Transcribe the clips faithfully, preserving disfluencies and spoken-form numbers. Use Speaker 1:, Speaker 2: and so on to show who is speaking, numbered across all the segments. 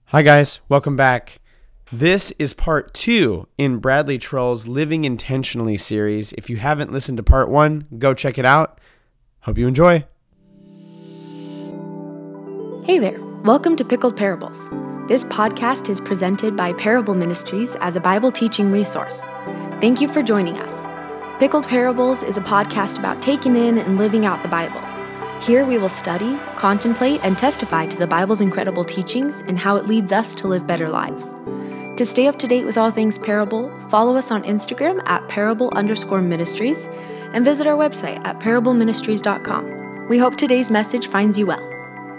Speaker 1: Hi guys, welcome back. This is part two in Bradley Troll's Living Intentionally series. If you haven't listened to part one, go check it out. Hope you enjoy.
Speaker 2: Hey there, welcome to Pickled Parables. This podcast is presented by Parable Ministries as a Bible teaching resource. Thank you for joining us. Pickled Parables is a podcast about taking in and living out the Bible. Here we will study, contemplate, and testify to the Bible's incredible teachings and how it leads us to live better lives. To stay up to date with all things Parable, follow us on Instagram at parable underscore ministries and visit our website at parable ministries dot com. We hope today's message finds you well.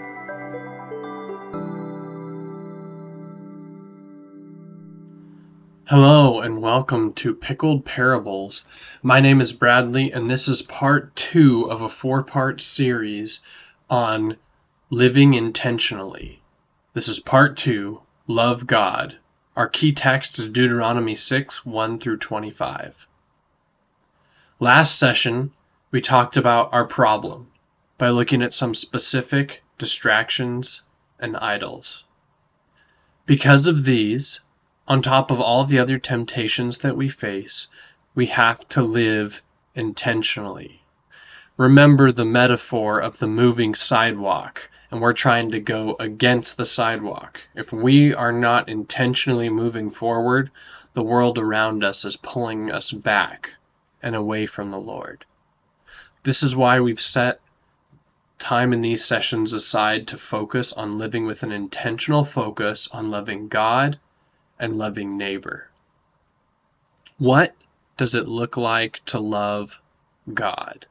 Speaker 3: Hello and welcome to Pickled Parables. My name is Bradley and this is part two of a four-part series on living intentionally. This is part two, Love God. Our key text is Deuteronomy six, one through twenty-five. Last session, we talked about our problem by looking at some specific distractions and idols. Because of these, on top of all the other temptations that we face, we have to live intentionally. Remember the metaphor of the moving sidewalk, and we're trying to go against the sidewalk. If we are not intentionally moving forward, the world around us is pulling us back and away from the Lord. This is why we've set time in these sessions aside to focus on living with an intentional focus on loving God and loving neighbor. What does it look like to love God?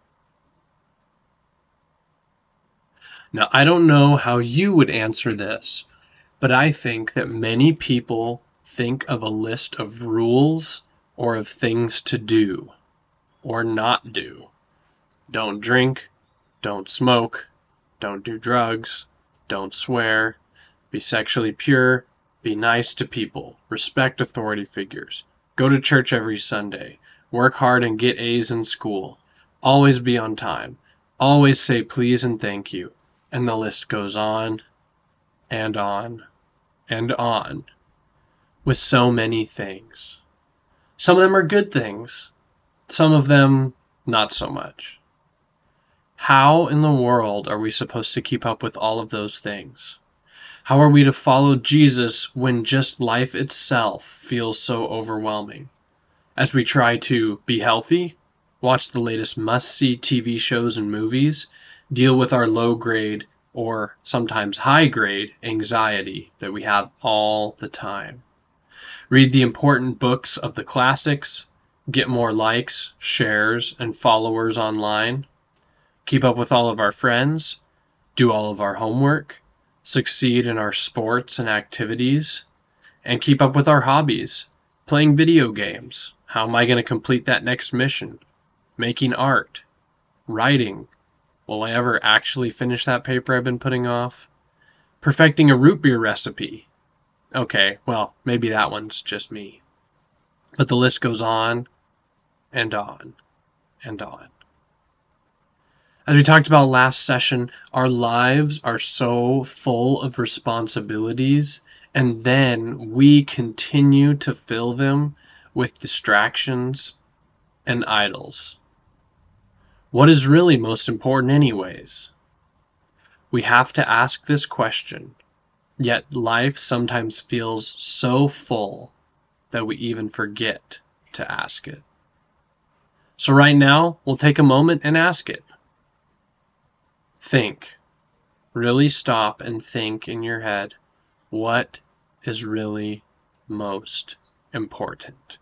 Speaker 3: Now, I don't know how you would answer this, but I think that many people think of a list of rules or of things to do or not do. Don't drink, don't smoke, don't do drugs, don't swear, be sexually pure, be nice to people, respect authority figures, go to church every Sunday, work hard and get A's in school, always be on time, always say please and thank you, and the list goes on and on and on with so many things. Some of them are good things, some of them not so much. How in the world are we supposed to keep up with all of those things? How are we to follow Jesus when just life itself feels so overwhelming? As we try to be healthy, watch the latest must-see T V shows and movies, deal with our low-grade or sometimes high-grade anxiety that we have all the time. Read the important books of the classics, get more likes, shares, and followers online, keep up with all of our friends, do all of our homework, succeed in our sports and activities, and keep up with our hobbies, playing video games. How am I going to complete that next mission? Making art, writing. Will I ever actually finish that paper I've been putting off? Perfecting a root beer recipe. Okay, well, maybe that one's just me. But the list goes on and on and on. As we talked about last session, our lives are so full of responsibilities, and then we continue to fill them with distractions and idols. What is really most important anyways? We have to ask this question, yet life sometimes feels so full that we even forget to ask it. So right now, we'll take a moment and ask it. Think. Really stop and think in your head, what is really most important?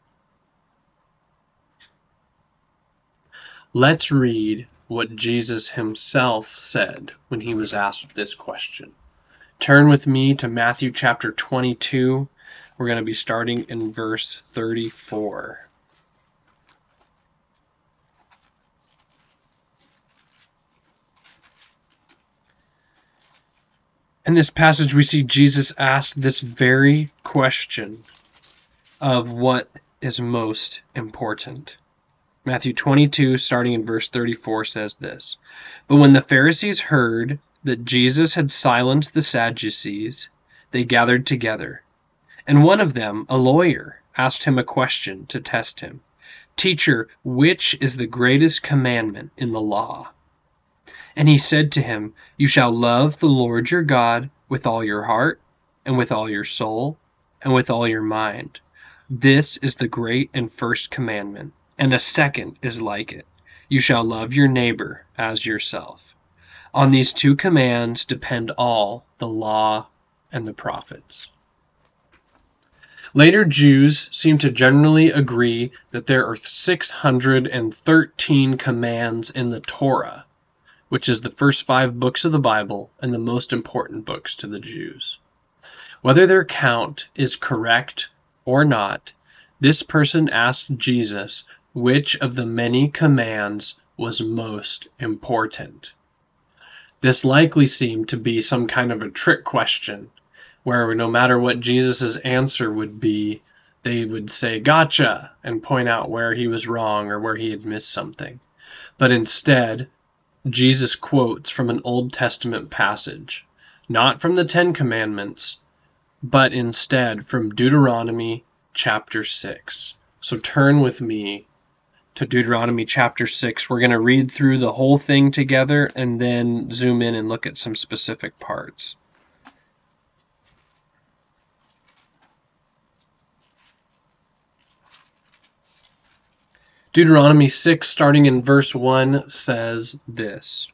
Speaker 3: Let's read what Jesus himself said when he was asked this question. Turn with me to Matthew chapter twenty-two. We're going to be starting in verse thirty-four. In this passage, we see Jesus ask this very question of what is most important. Matthew twenty-two, starting in verse thirty-four, says this, "But when the Pharisees heard that Jesus had silenced the Sadducees, they gathered together. And one of them, a lawyer, asked him a question to test him. "Teacher, which is the greatest commandment in the law?" And he said to him, "You shall love the Lord your God with all your heart, and with all your soul, and with all your mind. This is the great and first commandment, and a second is like it. You shall love your neighbor as yourself. On these two commands depend all the law and the prophets." Later Jews seem to generally agree that there are six hundred thirteen commands in the Torah, which is the first five books of the Bible and the most important books to the Jews. Whether their count is correct or not, this person asked Jesus which of the many commands was most important. This likely seemed to be some kind of a trick question, where no matter what Jesus' answer would be, they would say, "Gotcha," and point out where he was wrong or where he had missed something. But instead, Jesus quotes from an Old Testament passage, not from the Ten Commandments, but instead from Deuteronomy chapter six. So turn with me to Deuteronomy chapter six. We're going to read through the whole thing together and then zoom in and look at some specific parts. Deuteronomy six, starting in verse one, says this: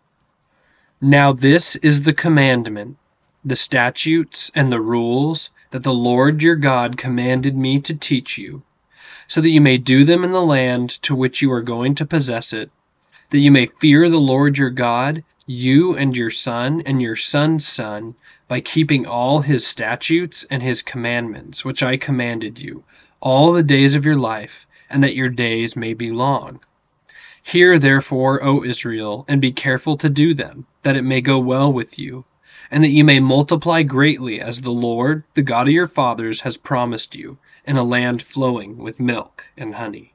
Speaker 3: "Now this is the commandment, the statutes, and the rules that the Lord your God commanded me to teach you, so that you may do them in the land to which you are going to possess it, that you may fear the Lord your God, you and your son and your son's son, by keeping all his statutes and his commandments, which I commanded you, all the days of your life, and that your days may be long. Hear therefore, O Israel, and be careful to do them, that it may go well with you, and that you may multiply greatly, as the Lord, the God of your fathers, has promised you, in a land flowing with milk and honey.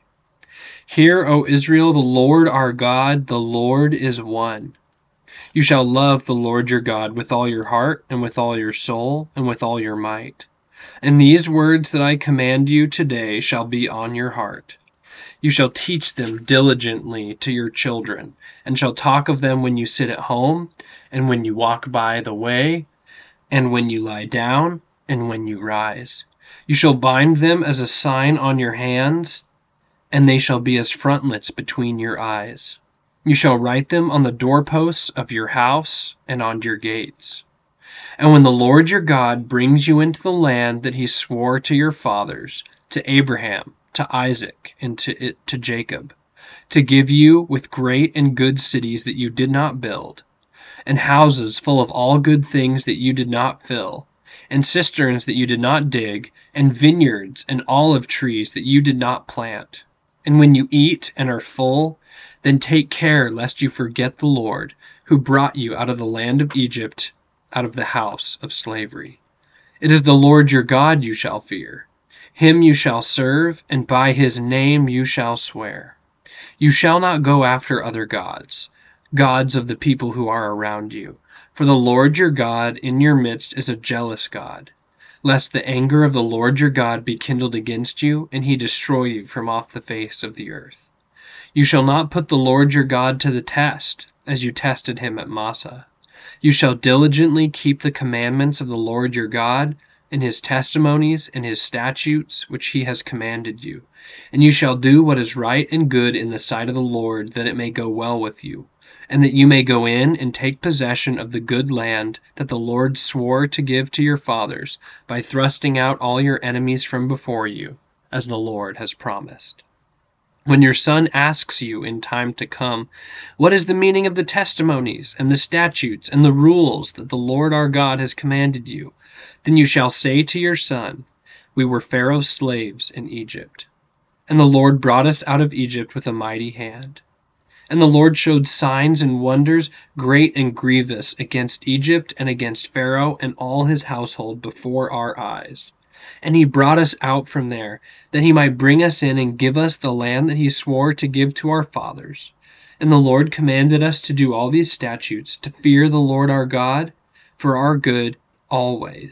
Speaker 3: Hear, O Israel, the Lord our God, the Lord is one. You shall love the Lord your God with all your heart, and with all your soul, and with all your might. And these words that I command you today shall be on your heart. You shall teach them diligently to your children, and shall talk of them when you sit at home, and when you walk by the way, and when you lie down, and when you rise. You shall bind them as a sign on your hands, and they shall be as frontlets between your eyes. You shall write them on the doorposts of your house and on your gates. And when the Lord your God brings you into the land that he swore to your fathers, to Abraham, to Isaac, and to, it, to Jacob, to give you with great and good cities that you did not build, and houses full of all good things that you did not fill, and cisterns that you did not dig, and vineyards and olive trees that you did not plant. And when you eat and are full, then take care lest you forget the Lord, who brought you out of the land of Egypt, out of the house of slavery. It is the Lord your God you shall fear. Him you shall serve, and by his name you shall swear. You shall not go after other gods, gods of the people who are around you. For the Lord your God in your midst is a jealous God, lest the anger of the Lord your God be kindled against you, and he destroy you from off the face of the earth. You shall not put the Lord your God to the test, as you tested him at Massah. You shall diligently keep the commandments of the Lord your God, and his testimonies and his statutes which he has commanded you. And you shall do what is right and good in the sight of the Lord, that it may go well with you, and that you may go in and take possession of the good land that the Lord swore to give to your fathers, by thrusting out all your enemies from before you, as the Lord has promised. When your son asks you in time to come, what is the meaning of the testimonies and the statutes and the rules that the Lord our God has commanded you, then you shall say to your son, we were Pharaoh's slaves in Egypt, and the Lord brought us out of Egypt with a mighty hand. And the Lord showed signs and wonders great and grievous against Egypt and against Pharaoh and all his household before our eyes. And he brought us out from there, that he might bring us in and give us the land that he swore to give to our fathers. And the Lord commanded us to do all these statutes, to fear the Lord our God, for our good always.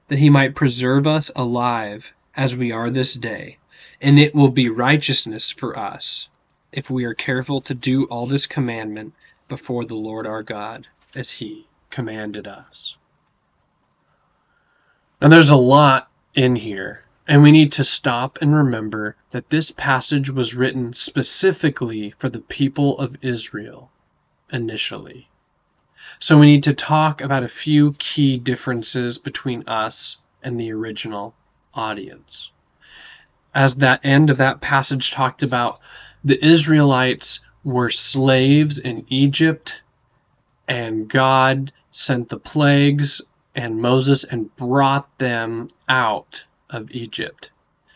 Speaker 3: that he might preserve us alive as we are this day, and it will be righteousness for us if we are careful to do all this commandment before the Lord our God, as he commanded us. Now there's a lot in here, and we need to stop and remember that this passage was written specifically for the people of Israel initially. So we need to talk about a few key differences between us and the original audience. As that end of that passage talked about, the Israelites were slaves in Egypt, and God sent the plagues and Moses and brought them out of Egypt.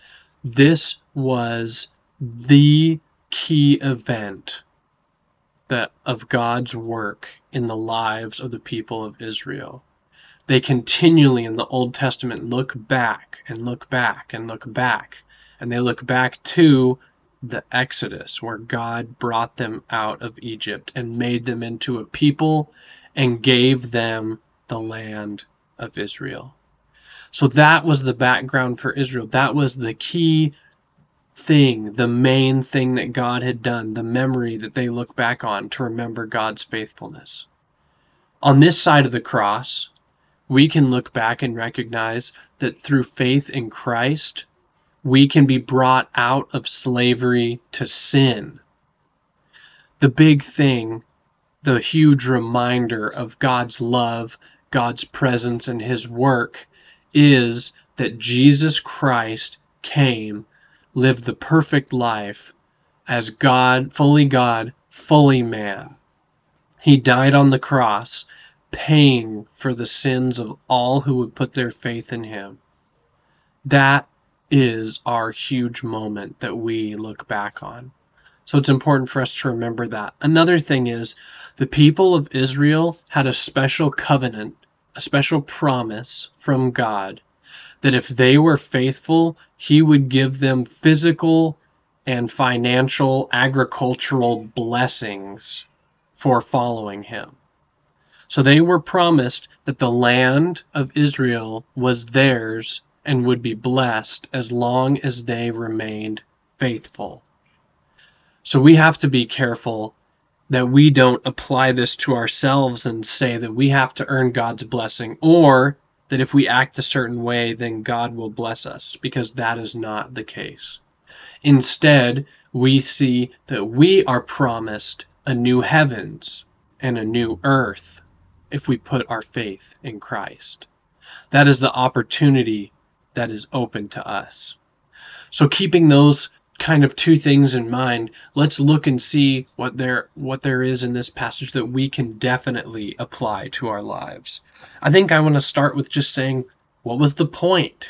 Speaker 3: This was the key event that of God's work in the lives of the people of Israel. They continually in the Old Testament look back and look back and look back, and they look back to the Exodus, where God brought them out of Egypt and made them into a people and gave them the land of Israel. So that was the background for Israel. That was the key thing, the main thing that God had done, the memory that they look back on to remember God's faithfulness. On this side of the cross, we can look back and recognize that through faith in Christ, we can be brought out of slavery to sin. The big thing, the huge reminder of God's love, God's presence, and his work is that Jesus Christ came, lived the perfect life as God, fully God, fully man. He died on the cross, paying for the sins of all who would put their faith in him. That is our huge moment that we look back on. So it's important for us to remember that. Another thing is, the people of Israel had a special covenant, a special promise from God, that if they were faithful, he would give them physical and financial, agricultural blessings for following him. So they were promised that the land of Israel was theirs and would be blessed as long as they remained faithful. So we have to be careful that we don't apply this to ourselves and say that we have to earn God's blessing, or that if we act a certain way, then God will bless us, because that is not the case. Instead, we see that we are promised a new heavens and a new earth if we put our faith in Christ. That is the opportunity that is open to us. So keeping those kind of two things in mind, let's look and see what there what there is in this passage that we can definitely apply to our lives. I think I want to start with just saying, what was the point?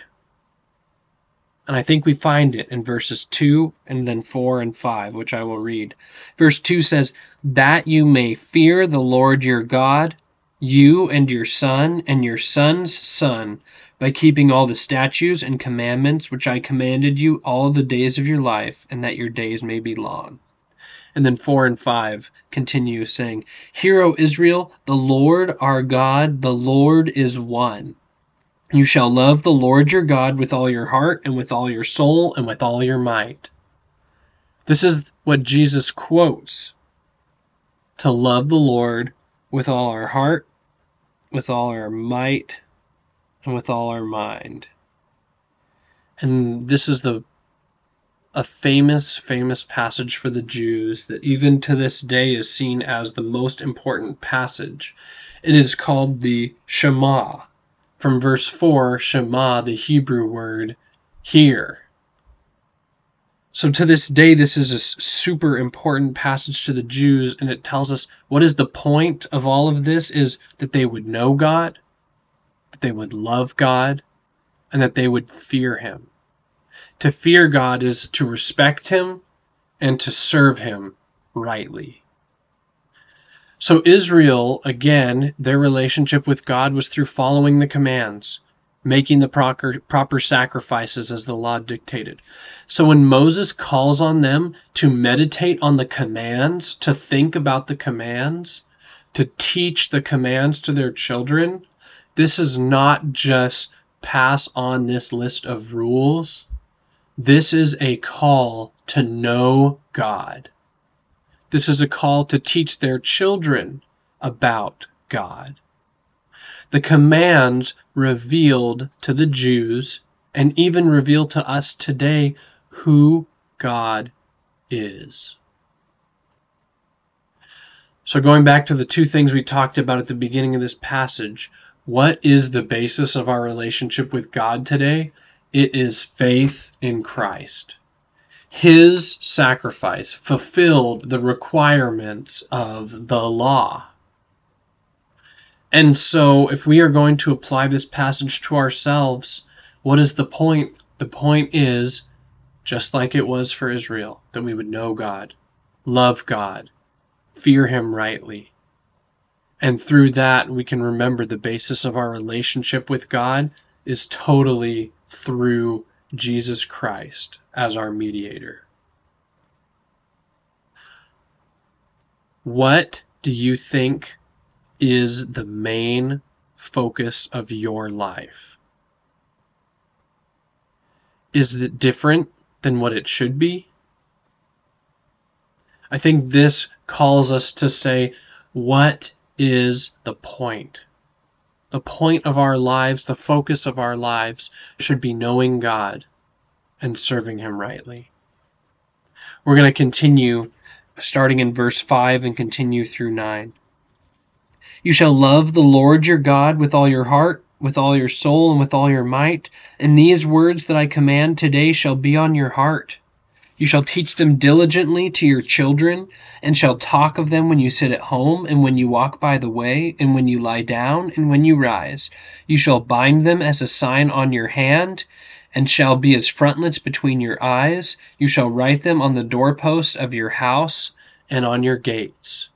Speaker 3: And I think we find it in verses two and then four and five, which I will read. Verse two says, "That you may fear the Lord your God, you and your son and your son's son, by keeping all the statutes and commandments which I commanded you all the days of your life, and that your days may be long." And then four and five continue saying, "Hear, O Israel, the Lord our God, the Lord is one. You shall love the Lord your God with all your heart and with all your soul and with all your might." This is what Jesus quotes, to love the Lord with all our heart, with all our might, and with all our mind. And this is the a famous, famous passage for the Jews that even to this day is seen as the most important passage. It is called the Shema. From verse four, Shema, the Hebrew word, hear. So to this day, this is a super important passage to the Jews, and it tells us what is the point of all of this is that they would know God, that they would love God, and that they would fear him. To fear God is to respect him and to serve him rightly. So Israel, again, their relationship with God was through following the commands, making the proper, proper sacrifices as the law dictated. So when Moses calls on them to meditate on the commands, to think about the commands, to teach the commands to their children, this is not just pass on this list of rules, this is a call to know God. This is a call to teach their children about God. The commands revealed to the Jews and even reveal to us today who God is. So going back to the two things we talked about at the beginning of this passage, what is the basis of our relationship with God today? It is faith in Christ. His sacrifice fulfilled the requirements of the law. And so if we are going to apply this passage to ourselves, what is the point? The point is, just like it was for Israel, that we would know God, love God, fear him rightly. And through that, we can remember the basis of our relationship with God is totally through Jesus Christ as our mediator. What do you think is the main focus of your life? Is it different than what it should be? I think this calls us to say, what is the point? The point of our lives, the focus of our lives should be knowing God and serving him rightly. We're going to continue starting in verse five and continue through nine. You shall love the Lord your God with all your heart, with all your soul, and with all your might. And these words that I command today shall be on your heart. You shall teach them diligently to your children, and shall talk of them when you sit at home, and when you walk by the way, and when you lie down, and when you rise. You shall bind them as a sign on your hand, and shall be as frontlets between your eyes. You shall write them on the doorposts of your house and on your gates.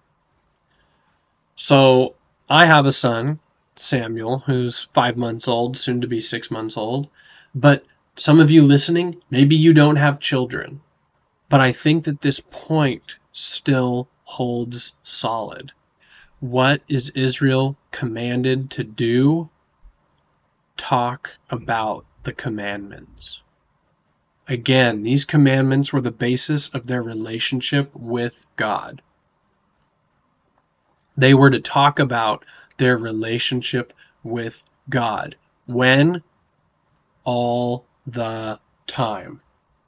Speaker 3: So I have a son, Samuel, who's five months old, soon to be six months old. But some of you listening, maybe you don't have children. But I think that this point still holds solid. What is Israel commanded to do? Talk about the commandments. Again, these commandments were the basis of their relationship with God. They were to talk about their relationship with God. When? All the time.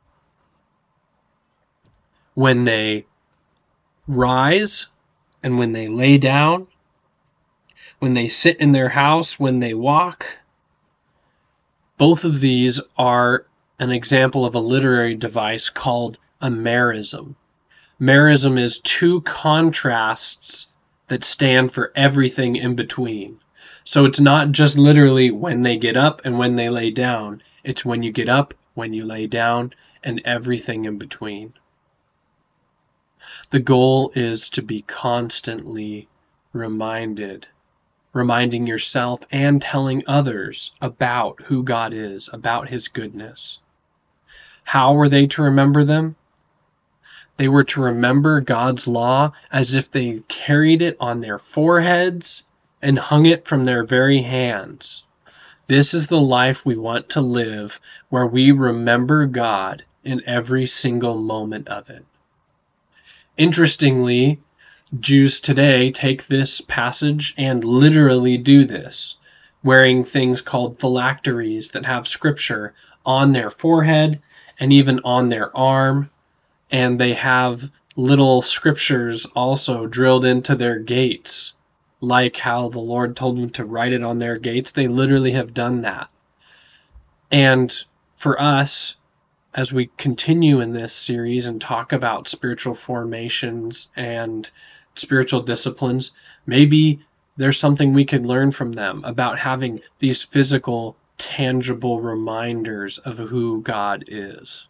Speaker 3: When they rise and when they lay down, when they sit in their house, when they walk. Both of these are an example of a literary device called a merism. Merism is two contrasts that stand for everything in between. So it's not just literally when they get up and when they lay down. It's when you get up, when you lay down, and everything in between. The goal is to be constantly reminded, reminding yourself and telling others about who God is, about his goodness. How were they to remember them? They were to remember God's law as if they carried it on their foreheads and hung it from their very hands. This is the life we want to live, where we remember God in every single moment of it. Interestingly, Jews today take this passage and literally do this, wearing things called phylacteries that have scripture on their forehead and even on their arm, and they have little scriptures also drilled into their gates, like how the Lord told them to write it on their gates. They literally have done that. And for us, as we continue in this series and talk about spiritual formations and spiritual disciplines, maybe there's something we could learn from them about having these physical, tangible reminders of who God is.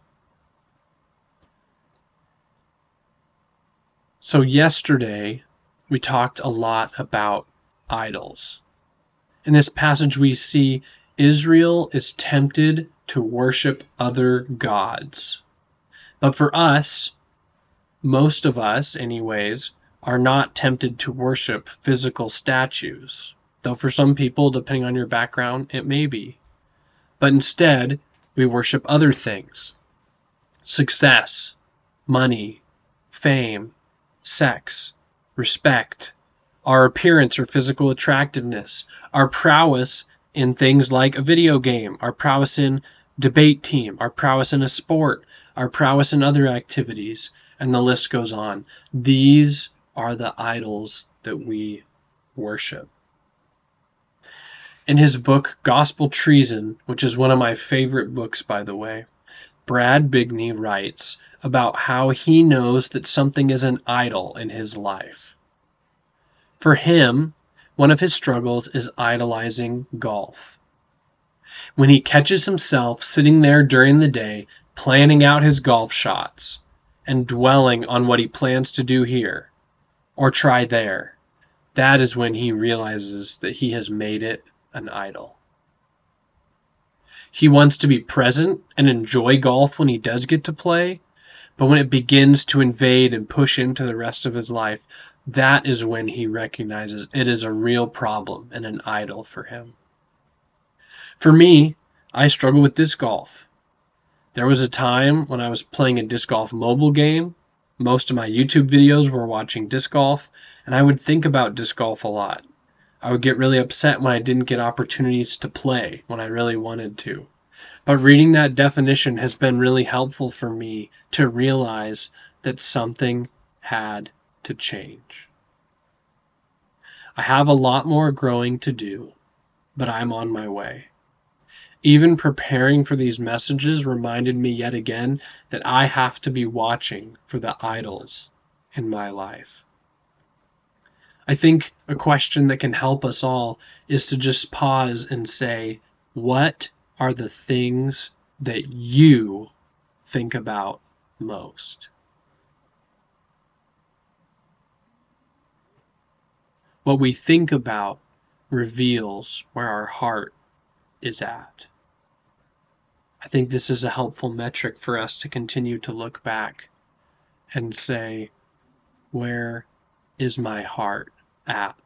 Speaker 3: So yesterday, we talked a lot about idols. In this passage, we see Israel is tempted to worship other gods. But for us, most of us anyways, are not tempted to worship physical statues. Though for some people, depending on your background, it may be. But instead, we worship other things: success, money, fame, sex, respect, our appearance or physical attractiveness, our prowess in things like a video game, our prowess in debate team, our prowess in a sport, our prowess in other activities, and the list goes on. These are the idols that we worship. In his book, Gospel Treason, which is one of my favorite books, by the way, Brad Bigney writes about how he knows that something is an idol in his life. For him, one of his struggles is idolizing golf. When he catches himself sitting there during the day, planning out his golf shots and dwelling on what he plans to do here or try there, that is when he realizes that he has made it an idol. He wants to be present and enjoy golf when he does get to play, but when it begins to invade and push into the rest of his life, that is when he recognizes it is a real problem and an idol for him. For me, I struggle with disc golf. There was a time when I was playing a disc golf mobile game. Most of my YouTube videos were watching disc golf, and I would think about disc golf a lot. I would get really upset when I didn't get opportunities to play when I really wanted to. But reading that definition has been really helpful for me to realize that something had to change. I have a lot more growing to do, but I'm on my way. Even preparing for these messages reminded me yet again that I have to be watching for the idols in my life. I think a question that can help us all is to just pause and say, what are the things that you think about most? What we think about reveals where our heart is at. I think this is a helpful metric for us to continue to look back and say, where is my heart at?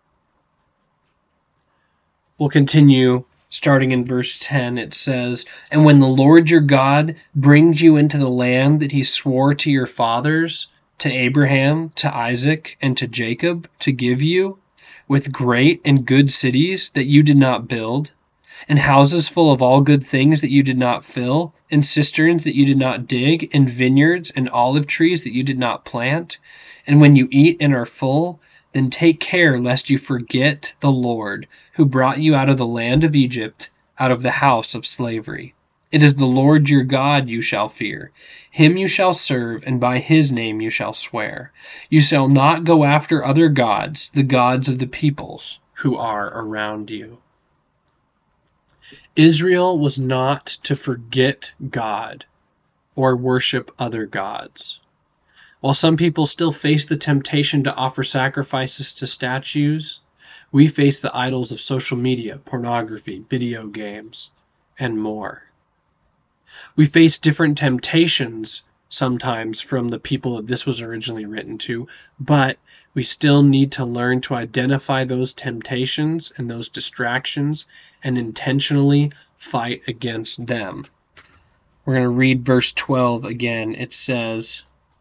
Speaker 3: We'll continue starting in verse ten. It says, "And when the Lord your God brings you into the land that he swore to your fathers, to Abraham, to Isaac, and to Jacob, to give you, with great and good cities that you did not build, and houses full of all good things that you did not fill, and cisterns that you did not dig, and vineyards and olive trees that you did not plant, and when you eat and are full, then take care lest you forget the Lord, who brought you out of the land of Egypt, out of the house of slavery. It is the Lord your God you shall fear. Him you shall serve, and by his name you shall swear. You shall not go after other gods, the gods of the peoples who are around you." Israel was not to forget God or worship other gods. While some people still face the temptation to offer sacrifices to statues, we face the idols of social media, pornography, video games, and more. We face different temptations sometimes from the people that this was originally written to, but we still need to learn to identify those temptations and those distractions and intentionally fight against them. We're going to read verse twelve again. It says,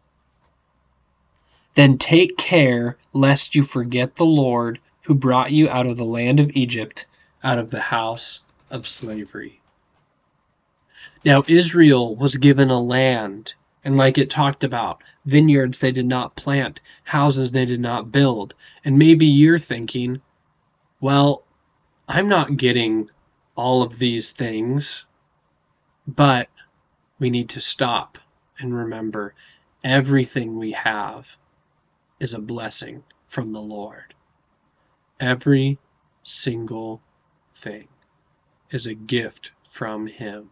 Speaker 3: "Then take care lest you forget the Lord who brought you out of the land of Egypt, out of the house of slavery." Now Israel was given a land, and like it talked about, vineyards they did not plant, houses they did not build. And maybe you're thinking, well, I'm not getting all of these things, but we need to stop and remember everything we have is a blessing from the Lord. Every single thing is a gift from him.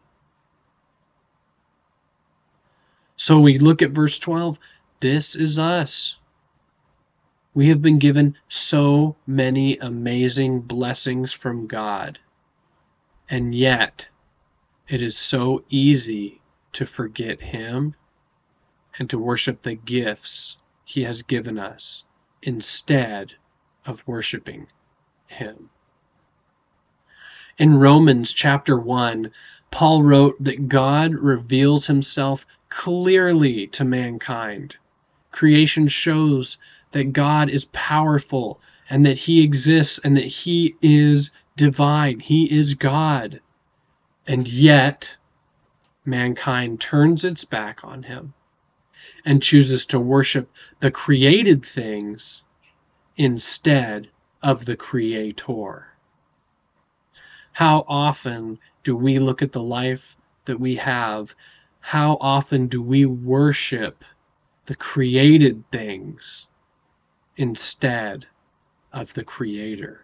Speaker 3: So we look at verse twelve. This is us. We have been given so many amazing blessings from God, and yet it is so easy to forget him and to worship the gifts he has given us instead of worshiping him. In Romans chapter one, Paul wrote that God reveals himself clearly to mankind. Creation shows that God is powerful and that he exists and that he is divine. He is God. And yet, mankind turns its back on him and chooses to worship the created things instead of the Creator. How often do we look at the life that we have? How often do we worship the created things instead of the Creator?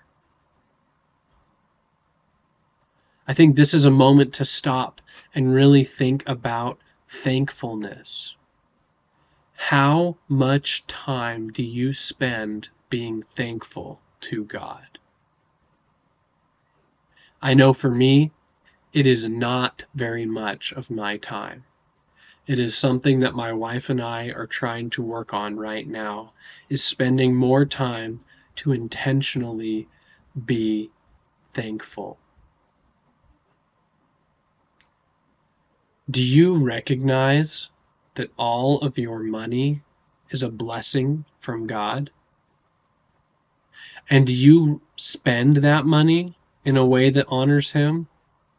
Speaker 3: I think this is a moment to stop and really think about thankfulness. How much time do you spend being thankful to God? I know for me, it is not very much of my time. It is something that my wife and I are trying to work on right now, is spending more time to intentionally be thankful. Do you recognize that all of your money is a blessing from God? And do you spend that money in a way that honors Him?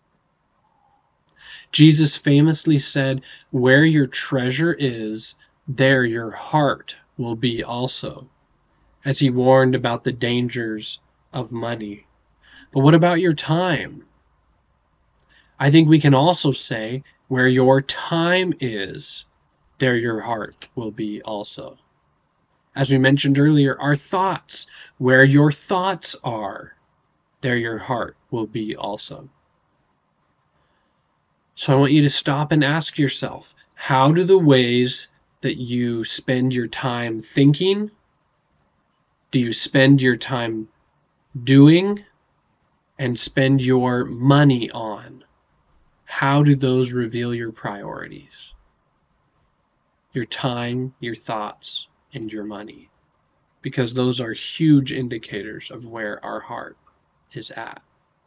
Speaker 3: Jesus famously said, "Where your treasure is, there your heart will be also," as He warned about the dangers of money. But what about your time? I think we can also say, where your time is, there your heart will be also. As we mentioned earlier, our thoughts, where your thoughts are, there your heart will be also. So I want you to stop and ask yourself, how do the ways that you spend your time thinking, do you spend your time doing, and spend your money on? How do those reveal your priorities? Your time, your thoughts, and your money. Because those are huge indicators of where our heart is at.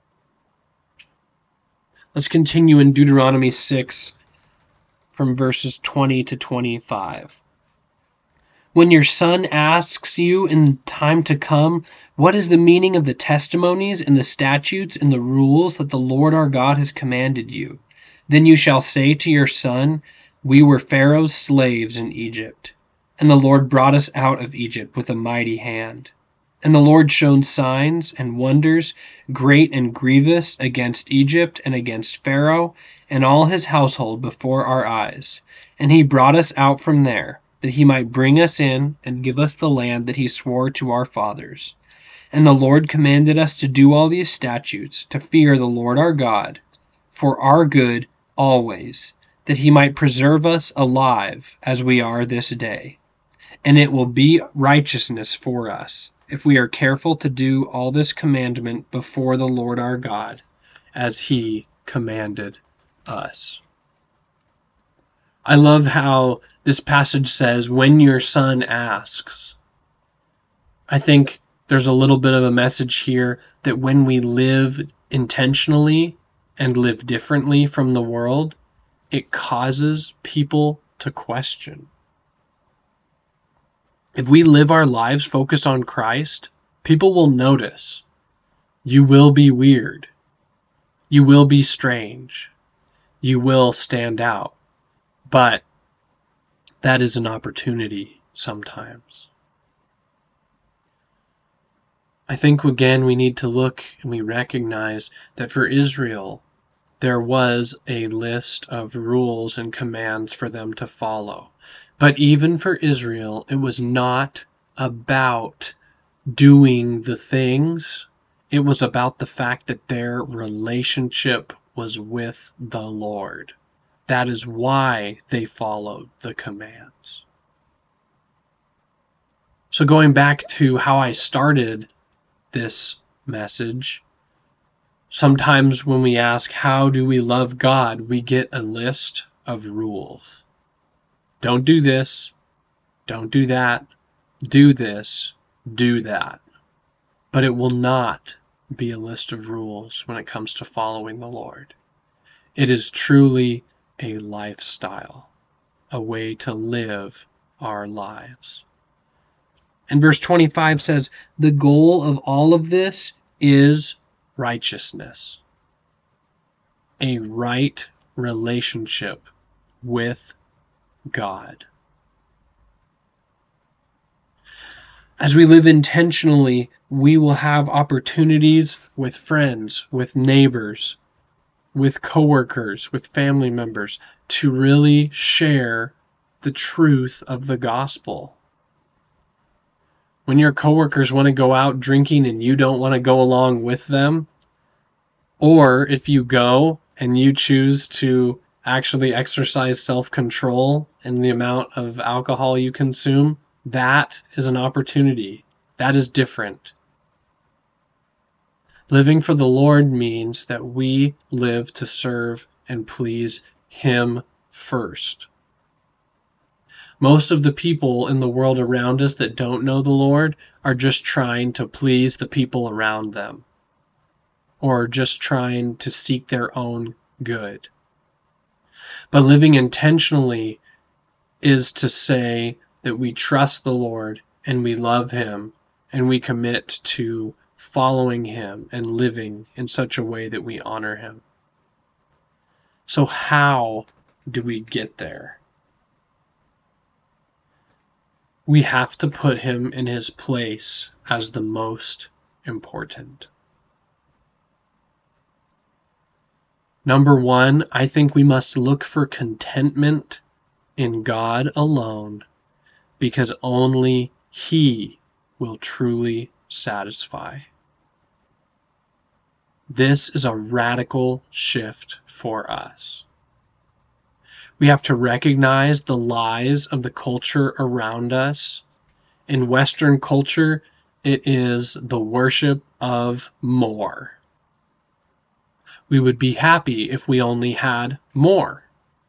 Speaker 3: Let's continue in Deuteronomy six from verses twenty to twenty-five. When your son asks you in time to come, what is the meaning of the testimonies and the statutes and the rules that the Lord our God has commanded you? Then you shall say to your son, we were Pharaoh's slaves in Egypt, and the Lord brought us out of Egypt with a mighty hand. And the Lord showed signs and wonders, great and grievous, against Egypt and against Pharaoh and all his household before our eyes. And he brought us out from there, that he might bring us in and give us the land that he swore to our fathers. And the Lord commanded us to do all these statutes, to fear the Lord our God, for our good always, that he might preserve us alive as we are this day. And it will be righteousness for us, if we are careful to do all this commandment before the Lord our God, as he commanded us. I love how this passage says, when your son asks. I think there's a little bit of a message here that when we live intentionally and live differently from the world, it causes people to question. If we live our lives focused on Christ, people will notice. You will be weird. You will be strange. You will stand out. But that is an opportunity sometimes. I think, again, we need to look and we recognize that for Israel, there was a list of rules and commands for them to follow. But even for Israel, it was not about doing the things. It was about the fact that their relationship was with the Lord. That is why they followed the commands. So going back to how I started this message, sometimes when we ask, how do we love God, we get a list of rules. Don't do this, don't do that, do this, do that. But it will not be a list of rules when it comes to following the Lord. It is truly a lifestyle, a way to live our lives. And verse twenty-five says, the goal of all of this is righteousness, a right relationship with God. As we live intentionally, we will have opportunities with friends, with neighbors, with coworkers, with family members to really share the truth of the gospel. When your coworkers want to go out drinking and you don't want to go along with them, or if you go and you choose to actually exercise self-control in the amount of alcohol you consume, that is an opportunity. That is different. Living for the Lord means that we live to serve and please Him first. Most of the people in the world around us that don't know the Lord are just trying to please the people around them, or just trying to seek their own good. But living intentionally is to say that we trust the Lord and we love Him and we commit to following Him and living in such a way that we honor Him. So how do we get there? We have to put Him in His place as the most important. Number one, I think we must look for contentment in God alone, because only He will truly satisfy. This is a radical shift for us. We have to recognize the lies of the culture around us. In Western culture, it is the worship of more. We would be happy if we only had more.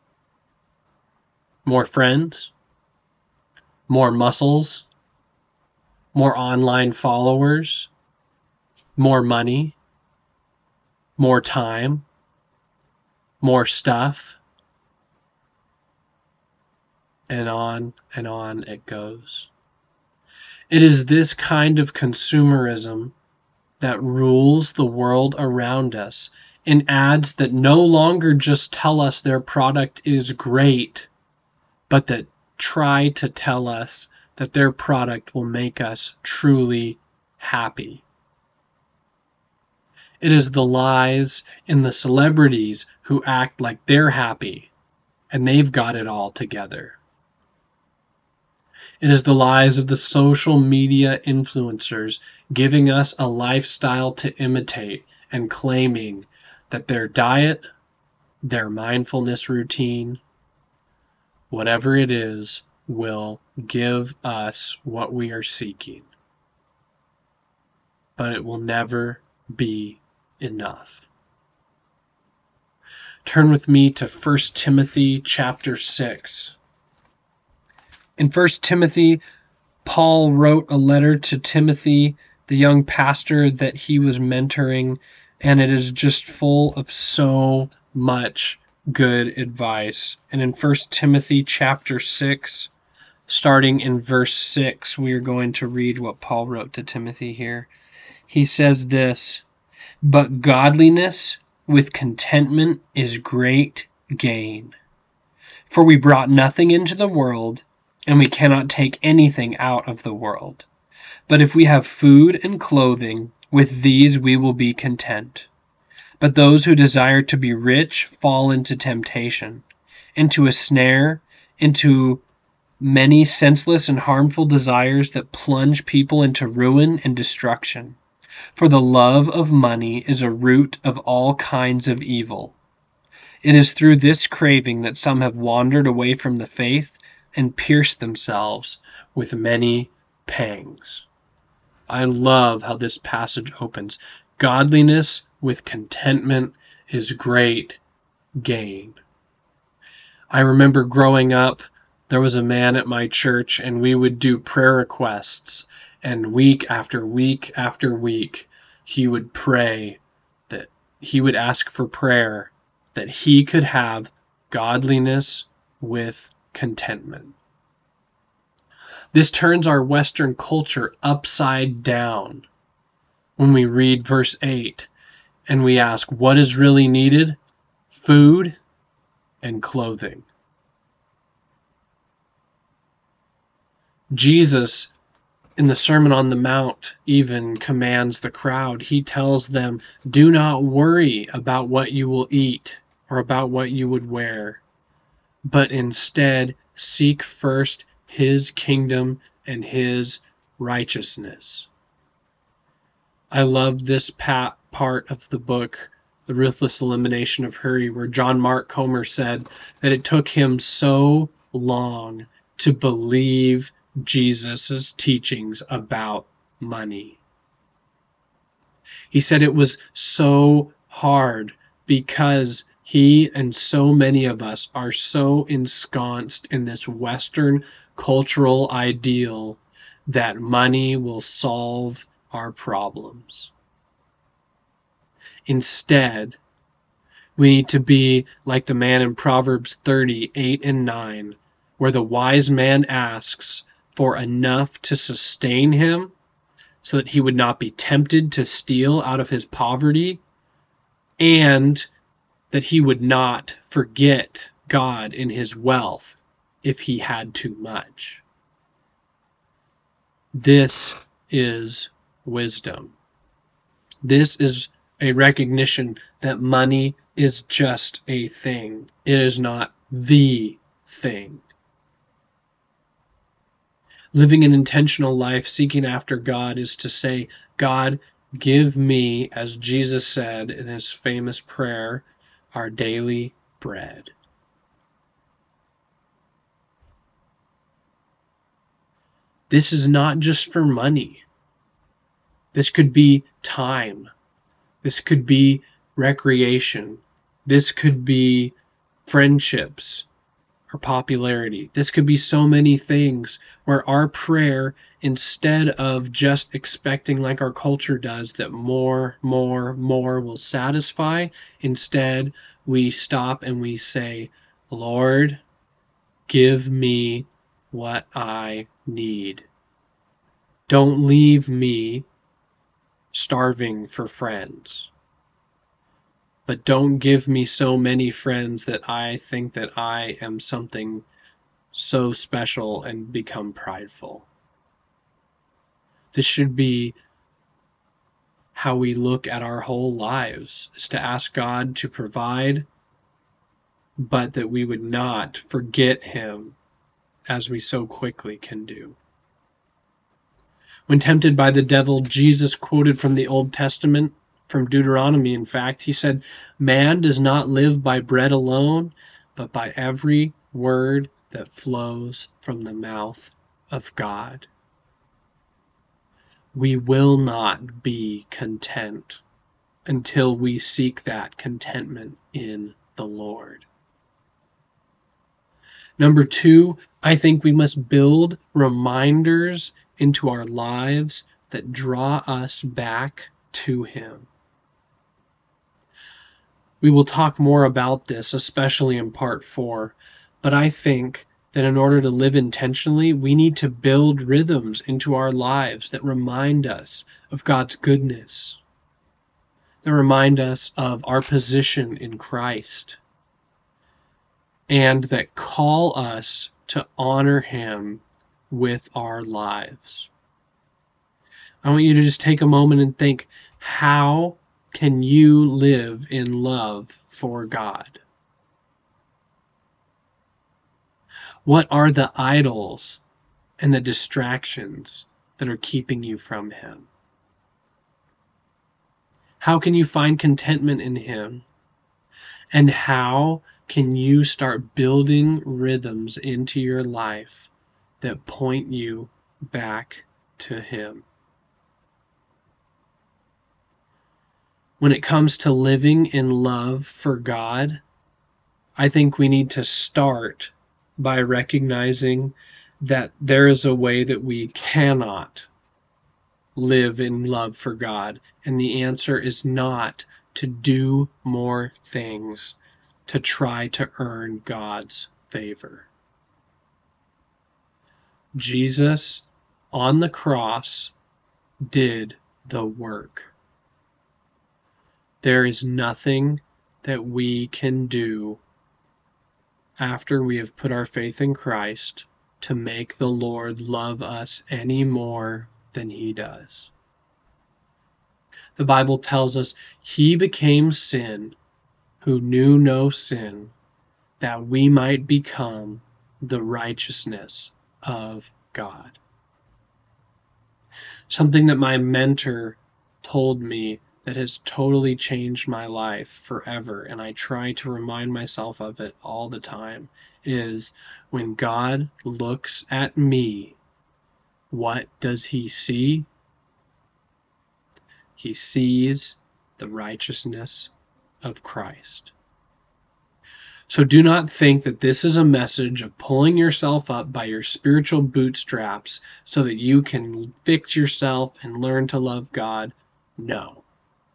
Speaker 3: More friends, more muscles, more online followers, more money, more time, more stuff, and on and on it goes. It is this kind of consumerism that rules the world around us, in ads that no longer just tell us their product is great, but that try to tell us that their product will make us truly happy. It is the lies in the celebrities who act like they're happy and they've got it all together. It is the lies of the social media influencers giving us a lifestyle to imitate and claiming that their diet, their mindfulness routine, whatever it is, will give us what we are seeking. But it will never be enough. Turn with me to First Timothy chapter six. In First Timothy, Paul wrote a letter to Timothy, the young pastor that he was mentoring, and it is just full of so much good advice. And in First Timothy chapter six, starting in verse six, we are going to read what Paul wrote to Timothy here. He says this, "But godliness with contentment is great gain. For we brought nothing into the world, and we cannot take anything out of the world. But if we have food and clothing, with these we will be content. But those who desire to be rich fall into temptation, into a snare, into many senseless and harmful desires that plunge people into ruin and destruction. For the love of money is a root of all kinds of evil. It is through this craving that some have wandered away from the faith and pierced themselves with many pangs." I love how this passage opens. Godliness with contentment is great gain. I remember growing up, there was a man at my church, and we would do prayer requests, and week after week after week, he would pray that he would ask for prayer that he could have godliness with contentment. This turns our Western culture upside down when we read verse eight and we ask, what is really needed? Food and clothing. Jesus, in the Sermon on the Mount, even commands the crowd. He tells them, do not worry about what you will eat or about what you would wear, but instead seek first his kingdom and his righteousness. I love this pa- part of the book, The Ruthless Elimination of Hurry, where John Mark Comer said that it took him so long to believe Jesus' teachings about money. He said it was so hard because he and so many of us are so ensconced in this Western cultural ideal that money will solve our problems. Instead, we need to be like the man in Proverbs thirty, eight and nine, where the wise man asks for enough to sustain him so that he would not be tempted to steal out of his poverty, and that he would not forget God in his wealth if he had too much. This is wisdom. This is a recognition that money is just a thing. It is not the thing. Living an intentional life, seeking after God, is to say, God, give me, as Jesus said in his famous prayer, our daily bread. This is not just for money. This could be time. This could be recreation. This could be friendships or popularity. This could be so many things where our prayer, instead of just expecting like our culture does that more, more, more will satisfy, instead we stop and we say, Lord, give me what I need. Don't leave me starving for friends. But don't give me so many friends that I think that I am something so special and become prideful. This should be how we look at our whole lives, is to ask God to provide, but that we would not forget him as we so quickly can do. When tempted by the devil, Jesus quoted from the Old Testament, from Deuteronomy, in fact. He said, man does not live by bread alone, but by every word that flows from the mouth of God. We will not be content until we seek that contentment in the Lord. Number two, I think we must build reminders into our lives that draw us back to him. We will talk more about this, especially in part four, but I think that in order to live intentionally, we need to build rhythms into our lives that remind us of God's goodness, that remind us of our position in Christ, and that call us to honor him with our lives. I want you to just take a moment and think, how can you live in love for God? What are the idols and the distractions that are keeping you from him? How can you find contentment in him? And how can you start building rhythms into your life that point you back to him? When it comes to living in love for God, I think we need to start by recognizing that there is a way that we cannot live in love for God? And the answer is not to do more things to try to earn God's favor. Jesus on the cross did the work. There is nothing that we can do after we have put our faith in Christ to make the Lord love us any more than he does. The Bible tells us he became sin who knew no sin, that we might become the righteousness of God. Something that my mentor told me that has totally changed my life forever, and I try to remind myself of it all the time, is when God looks at me, what does he see? He sees the righteousness of Christ. So do not think that this is a message of pulling yourself up by your spiritual bootstraps so that you can fix yourself and learn to love God. No.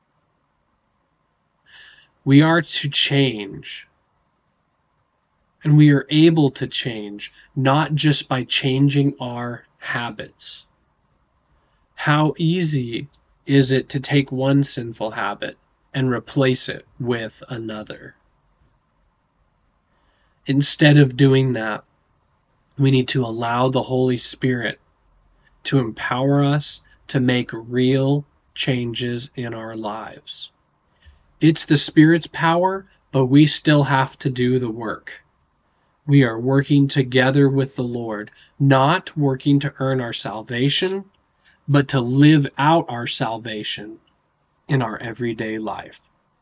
Speaker 3: We are to change, and we are able to change, not just by changing our habits. How easy is it to take one sinful habit and replace it with another? Instead of doing that, we need to allow the Holy Spirit to empower us to make real changes in our lives. It's the Spirit's power, but we still have to do the work. We are working together with the Lord, not working to earn our salvation, but to live out our salvation in our everyday life.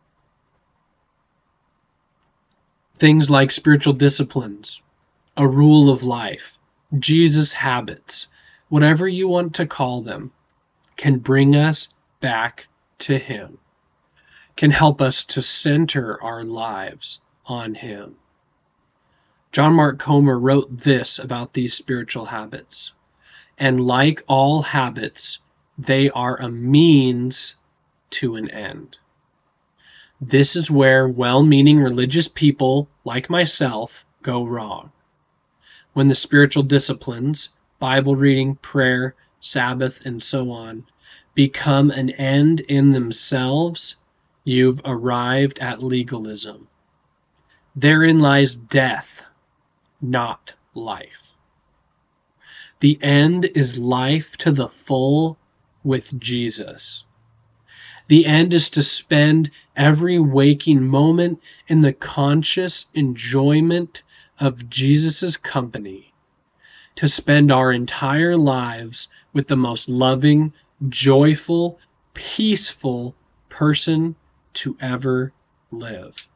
Speaker 3: Things like spiritual disciplines, a rule of life, Jesus habits, whatever you want to call them, can bring us back to him, can help us to center our lives on him. John Mark Comer wrote this about these spiritual habits. And like all habits, they are a means to an end. This is where well-meaning religious people like myself go wrong. When the spiritual disciplines, Bible reading, prayer, Sabbath, and so on, become an end in themselves, you've arrived at legalism. Therein lies death, not life. The end is life to the full with Jesus. The end is to spend every waking moment in the conscious enjoyment of Jesus' company, to spend our entire lives with the most loving, joyful, peaceful person to ever live.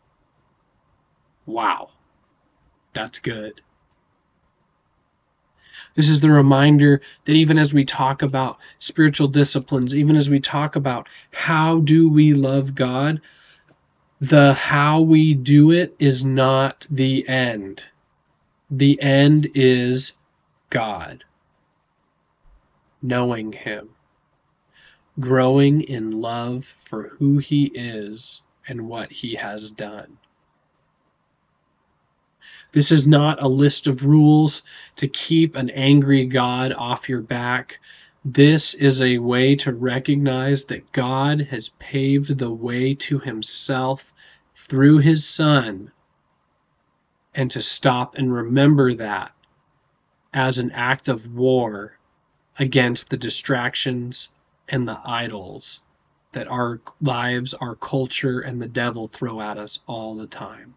Speaker 3: Wow, that's good. This is the reminder that even as we talk about spiritual disciplines, even as we talk about how do we love God, the how we do it is not the end. The end is God, knowing him, growing in love for who he is and what he has done. This is not a list of rules to keep an angry God off your back. This is a way to recognize that God has paved the way to himself through his Son, and to stop and remember that as an act of war against the distractions and the idols that our lives, our culture, and the devil throw at us all the time.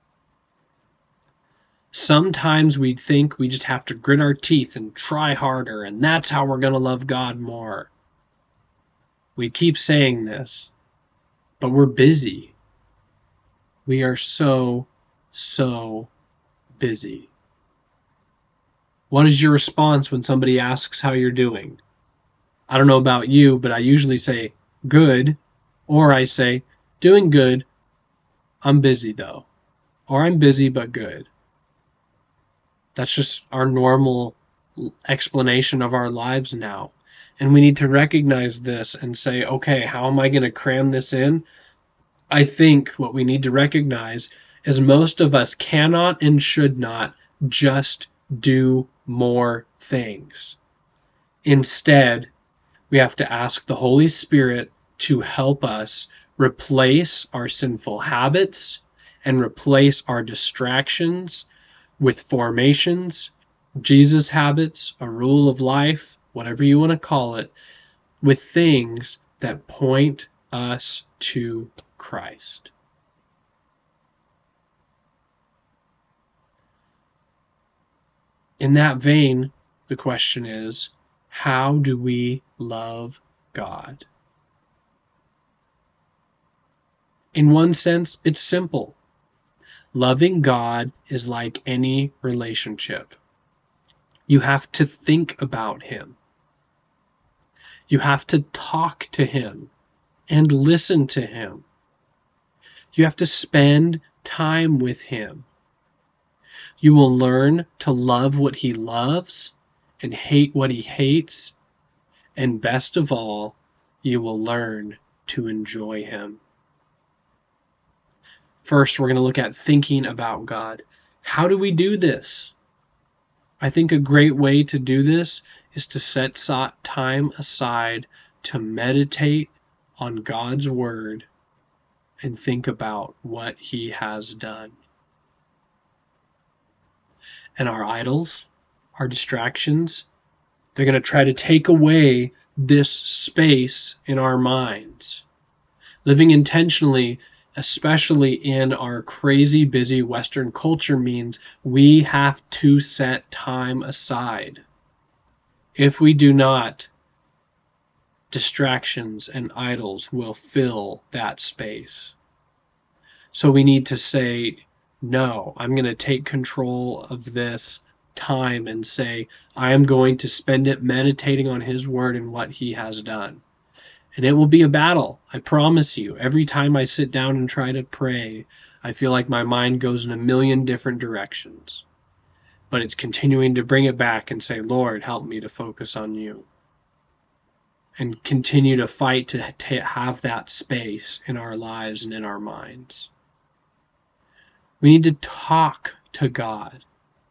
Speaker 3: Sometimes we think we just have to grit our teeth and try harder, and that's how we're going to love God more. We keep saying this, but we're busy. We are so, so busy. What is your response when somebody asks how you're doing? I don't know about you, but I usually say, good, or I say, doing good, I'm busy though, or I'm busy but good. That's just our normal explanation of our lives now. And we need to recognize this and say, okay, how am I going to cram this in? I think what we need to recognize is most of us cannot and should not just do more things. Instead, we have to ask the Holy Spirit to help us replace our sinful habits and replace our distractions with formations, Jesus habits, a rule of life, whatever you want to call it, with things that point us to Christ. In that vein, the question is, how do we love God? In one sense, it's simple. Loving God is like any relationship. You have to think about Him. You have to talk to Him and listen to Him. You have to spend time with Him. You will learn to love what He loves and hate what He hates. And best of all, you will learn to enjoy Him. First, we're going to look at thinking about God. How do we do this? I think a great way to do this is to set time aside to meditate on God's Word and think about what He has done. And our idols, our distractions, they're going to try to take away this space in our minds. Living intentionally, especially in our crazy busy Western culture, means we have to set time aside. If we do not, distractions and idols will fill that space. So we need to say, no, I'm going to take control of this time and say, I am going to spend it meditating on His Word and what He has done. And it will be a battle, I promise you. Every time I sit down and try to pray, I feel like my mind goes in a million different directions. But it's continuing to bring it back and say, Lord, help me to focus on You. And continue to fight to t- have that space in our lives and in our minds. We need to talk to God.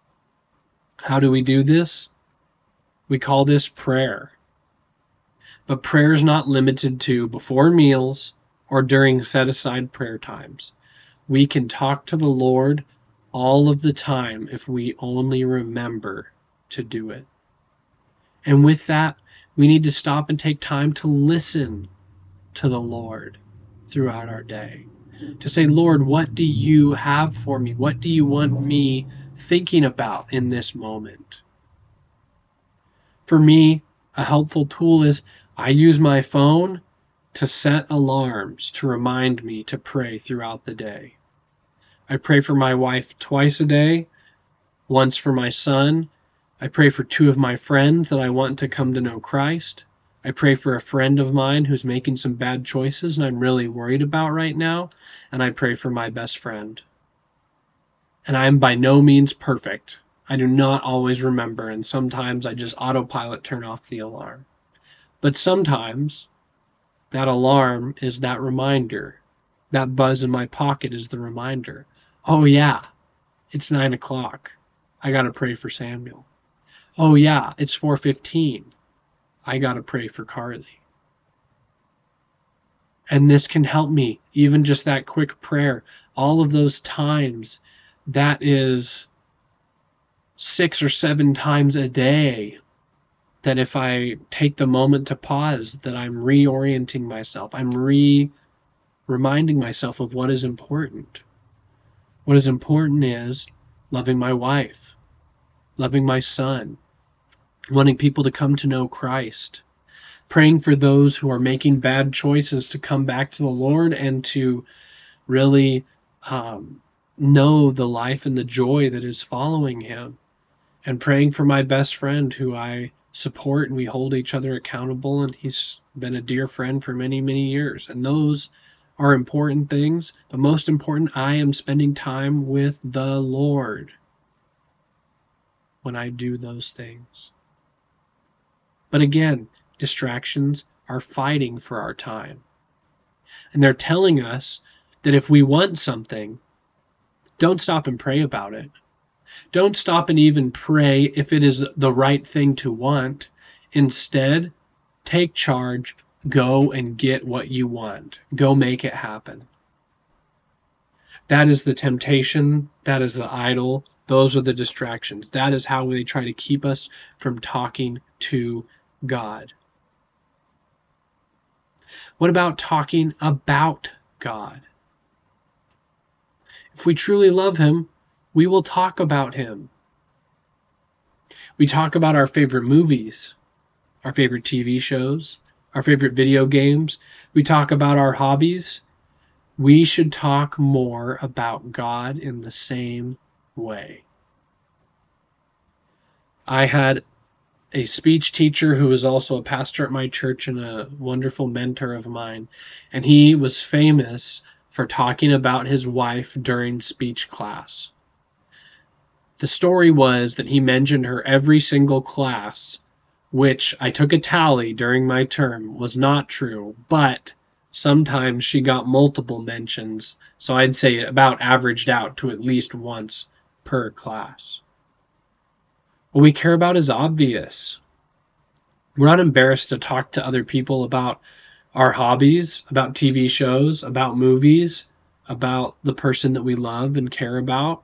Speaker 3: How do we do this? We call this prayer. But prayer is not limited to before meals or during set-aside prayer times. We can talk to the Lord all of the time if we only remember to do it. And with that, we need to stop and take time to listen to the Lord throughout our day. To say, Lord, what do You have for me? What do You want me thinking about in this moment? For me, a helpful tool is I use my phone to set alarms to remind me to pray throughout the day. I pray for my wife twice a day, once for my son. I pray for two of my friends that I want to come to know Christ. I pray for a friend of mine who's making some bad choices and I'm really worried about right now. And I pray for my best friend. And I am by no means perfect. I do not always remember, and sometimes I just autopilot turn off the alarm. But sometimes that alarm is that reminder. That buzz in my pocket is the reminder. Oh yeah, it's nine o'clock. I got to pray for Samuel. Oh yeah, it's four fifteen. I got to pray for Carly. And this can help me, even just that quick prayer. All of those times, that is six or seven times a day, that if I take the moment to pause, that I'm reorienting myself. I'm re-reminding myself of what is important. What is important is loving my wife, loving my son, wanting people to come to know Christ, praying for those who are making bad choices to come back to the Lord and to really um, know the life and the joy that is following Him, and praying for my best friend who I support and we hold each other accountable, and he's been a dear friend for many, many years. And those are important things, but most important, I am spending time with the Lord when I do those things. But again, distractions are fighting for our time. And they're telling us that if we want something, don't stop and pray about it. Don't stop and even pray if it is the right thing to want. Instead, take charge, go and get what you want. Go make it happen. That is the temptation. That is the idol. Those are the distractions. That is how they try to keep us from talking to God. What about talking about God? If we truly love Him, we will talk about Him. We talk about our favorite movies, our favorite T V shows, our favorite video games. We talk about our hobbies. We should talk more about God in the same way. I had a speech teacher who was also a pastor at my church and a wonderful mentor of mine, and he was famous for talking about his wife during speech class. The story was that he mentioned her every single class, which I took a tally during my term was not true, but sometimes she got multiple mentions, so I'd say it about averaged out to at least once per class. What we care about is obvious. We're not embarrassed to talk to other people about our hobbies, about T V shows, about movies, about the person that we love and care about.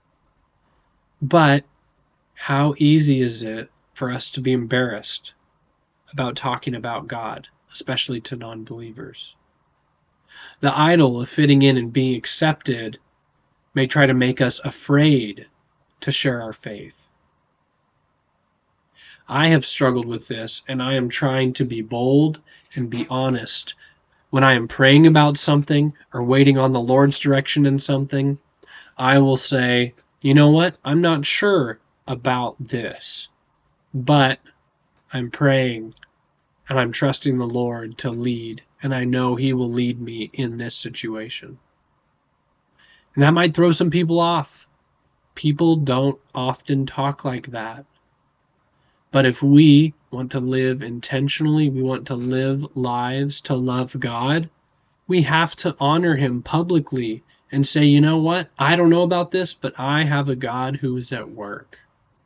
Speaker 3: But how easy is it for us to be embarrassed about talking about God, especially to non-believers? The idol of fitting in and being accepted may try to make us afraid to share our faith. I have struggled with this, and I am trying to be bold and be honest. When I am praying about something or waiting on the Lord's direction in something, I will say, you know what? I'm not sure about this, but I'm praying and I'm trusting the Lord to lead, and I know He will lead me in this situation. And that might throw some people off. People don't often talk like that. But if we want to live intentionally, we want to live lives to love God, we have to honor Him publicly and say, you know what? I don't know about this, but I have a God who is at work.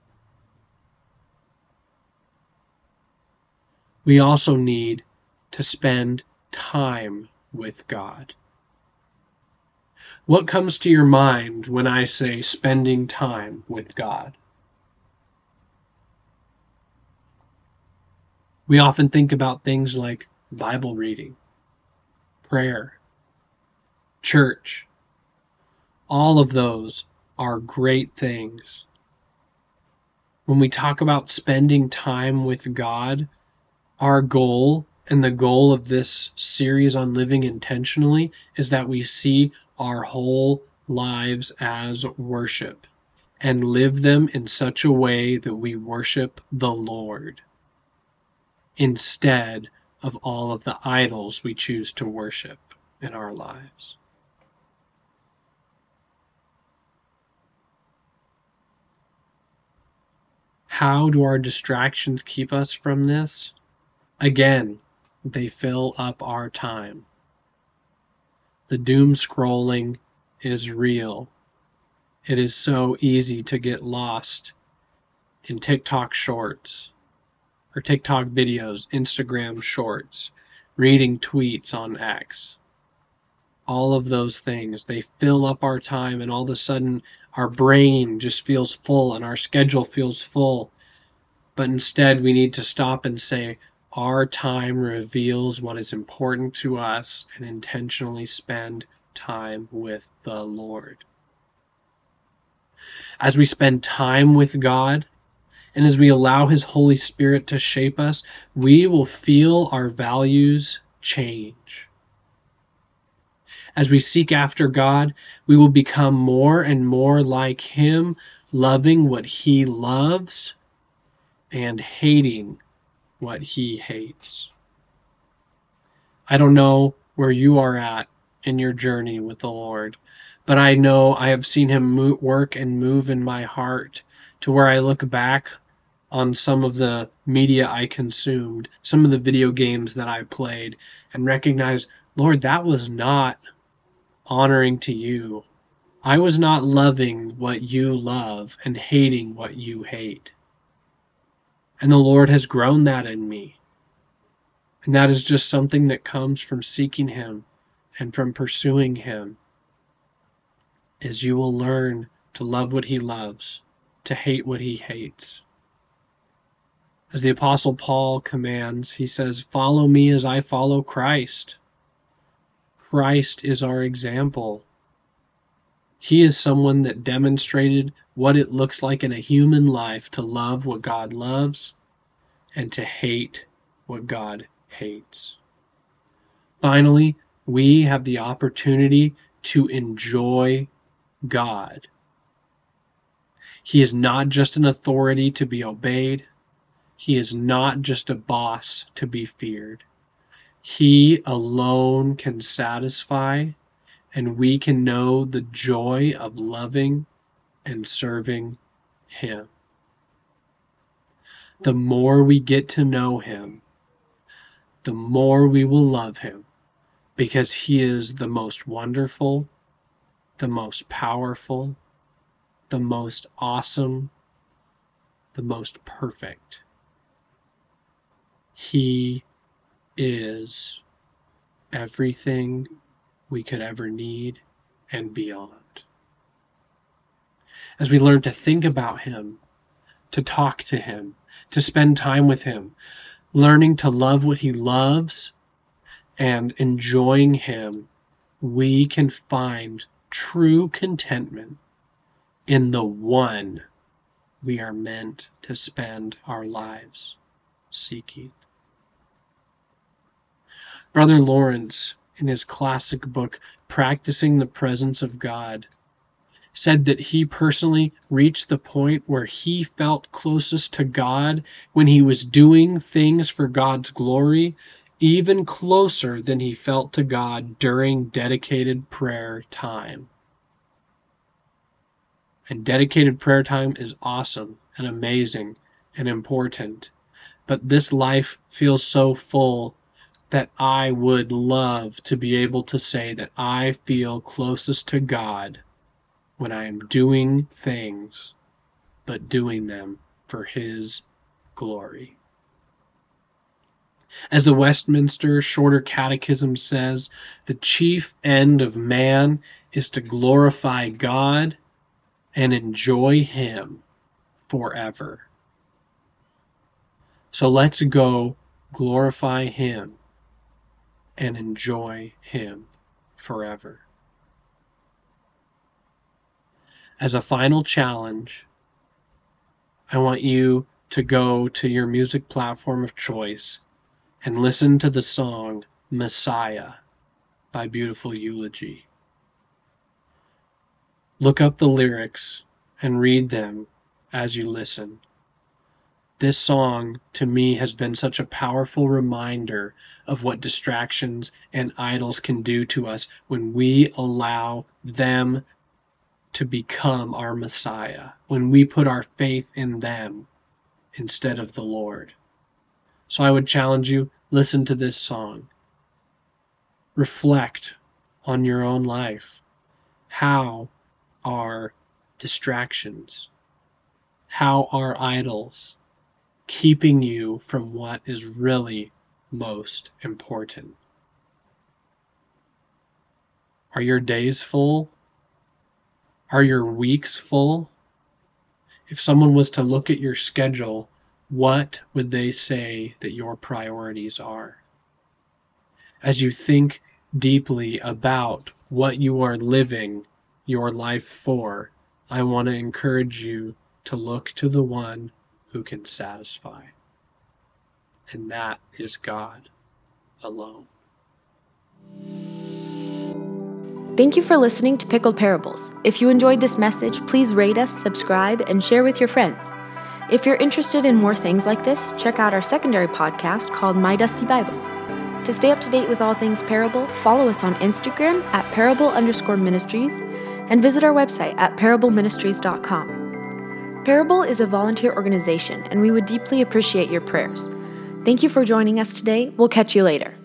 Speaker 3: We also need to spend time with God. What comes to your mind when I say spending time with God? We often think about things like Bible reading, prayer, church. All of those are great things. When we talk about spending time with God, our goal and the goal of this series on living intentionally is that we see our whole lives as worship and live them in such a way that we worship the Lord instead of all of the idols we choose to worship in our lives. How do our distractions keep us from this? Again, they fill up our time. The doom scrolling is real. It is so easy to get lost in TikTok shorts or TikTok videos, Instagram shorts, reading tweets on X. All of those things, they fill up our time, and all of a sudden our brain just feels full and our schedule feels full. But instead we need to stop and say, our time reveals what is important to us, and intentionally spend time with the Lord. As we spend time with God, and as we allow His Holy Spirit to shape us, we will feel our values change. As we seek after God, we will become more and more like Him, loving what He loves and hating what He hates. I don't know where you are at in your journey with the Lord, but I know I have seen Him work and move in my heart to where I look back on some of the media I consumed, some of the video games that I played, and recognize, Lord, that was not honoring to you. I was not loving what you love and hating what you hate. And the Lord has grown that in me. And that is just something that comes from seeking Him and from pursuing Him. Is you will learn to love what He loves, to hate what He hates. As the Apostle Paul commands, he says, follow me as I follow Christ. Christ is our example. He is someone that demonstrated what it looks like in a human life to love what God loves and to hate what God hates. Finally, we have the opportunity to enjoy God. He is not just an authority to be obeyed. He is not just a boss to be feared. He alone can satisfy, and we can know the joy of loving and serving Him. The more we get to know Him, the more we will love Him, because He is the most wonderful, the most powerful, the most awesome, the most perfect. He is everything we could ever need and beyond. As we learn to think about Him, to talk to Him, to spend time with Him, learning to love what He loves and enjoying Him, we can find true contentment in the one we are meant to spend our lives seeking. Brother Lawrence, in his classic book, Practicing the Presence of God, said that he personally reached the point where he felt closest to God when he was doing things for God's glory, even closer than he felt to God during dedicated prayer time. And dedicated prayer time is awesome and amazing and important, but this life feels so full that I would love to be able to say that I feel closest to God when I am doing things, but doing them for His glory. As the Westminster Shorter Catechism says, the chief end of man is to glorify God and enjoy Him forever. So let's go glorify Him and enjoy Him forever. As a final challenge, I want you to go to your music platform of choice and listen to the song Messiah by Beautiful Eulogy. Look up the lyrics and read them as you listen. This song, to me, has been such a powerful reminder of what distractions and idols can do to us when we allow them to become our Messiah, when we put our faith in them instead of the Lord. So I would challenge you, listen to this song. Reflect on your own life. How are distractions? How are idols keeping you from what is really most important? Are your days full? Are your weeks full? If someone was to look at your schedule, what would they say that your priorities are? As you think deeply about what you are living your life for, I want to encourage you to look to the one who can satisfy. And that is God alone.
Speaker 2: Thank you for listening to Pickled Parables. If you enjoyed this message, please rate us, subscribe, and share with your friends. If you're interested in more things like this, check out our secondary podcast called My Dusty Bible. To stay up to date with all things Parable, follow us on Instagram at parable underscore ministries and visit our website at parable ministries dot com. Parable is a volunteer organization, and we would deeply appreciate your prayers. Thank you for joining us today. We'll catch you later.